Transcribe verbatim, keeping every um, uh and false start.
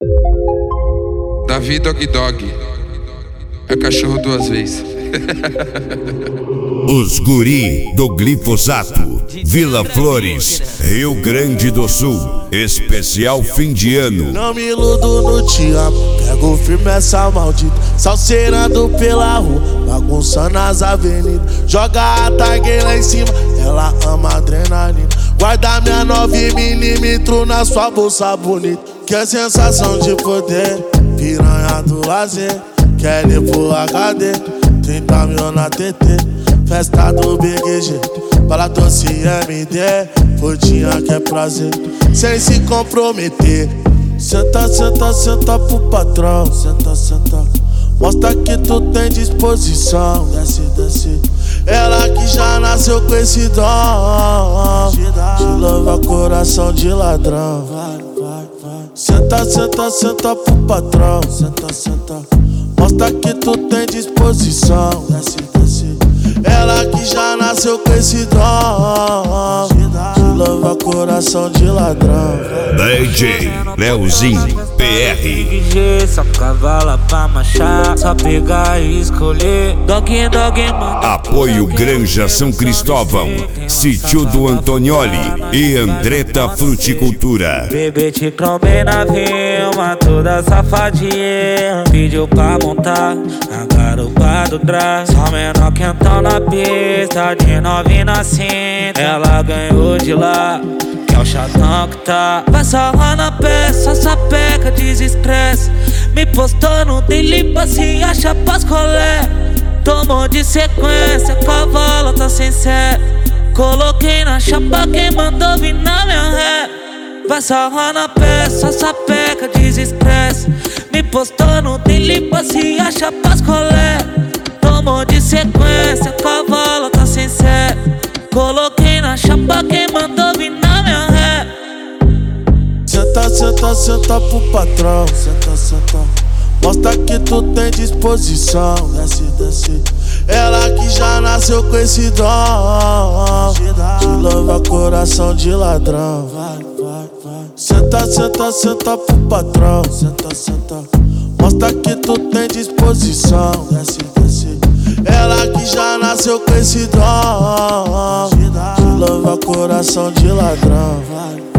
Davi Dog Dog é cachorro duas vezes. Os guri do glifosato, Vila Flores, Rio Grande do Sul, especial fim de ano. Não me iludo no te amo, pego firme essa maldita, salseirando pela rua, bagunçando as avenidas. Joga a tag lá em cima, ela ama adrenalina. Guarda minha nove milímetros na sua bolsa bonita. Que é sensação de poder, piranha do lazer. Quer ir pro H D, trinta mil na T T. Festa do B G G, para doce M D. Rodinha que é prazer, sem se comprometer. Senta, senta, senta pro patrão. Senta, senta, mostra que tu tem disposição. Desce, desce, ela que já nasceu com esse dom de louva coração de ladrão. Vai, vai, vai. Senta, senta, senta pro patrão. Senta, senta, mostra que tu tem disposição. Desce, desce, ela que já nasceu com esse dom de louva coração de ladrão. D J Leozinho P R. Só cavala pra marchar, só pegar e escolher. Dog, dog, manda. Apoio Granja São Cristóvão, Sítio do Antonioli e Andretta Fruticultura. Bebê te trombei na vilma, toda safadinha. Pediu pra montar na garupa do Drá. Só menor quentão na pista, de nove na cinta. Ela ganhou de lá, que é o chatão que tá. Vai sarrar na peça, sapeca, desestresse. Me postou no daily, se acha pras colé. Tomou de sequência, cavalo tá sem sé. Coloquei na chapa quem mandou vir na minha ré. Vai sarrar na peça, sapeca, desestresse. Me postou no daily, se acha pras colé. Tomou de sequência, cavalo tá sem sé. Coloquei na chapa quem mandou vir na minha ré. Senta, senta, senta pro patrão. Senta, senta, mostra que tu tem disposição. Desce, desce, ela que já nasceu com esse dom de louva coração de ladrão. Vai, vai, vai. Senta, senta, senta pro patrão. Senta, senta, mostra que tu tem disposição. Desce, desce, ela que já nasceu com esse dom de louva coração de ladrão. Vai.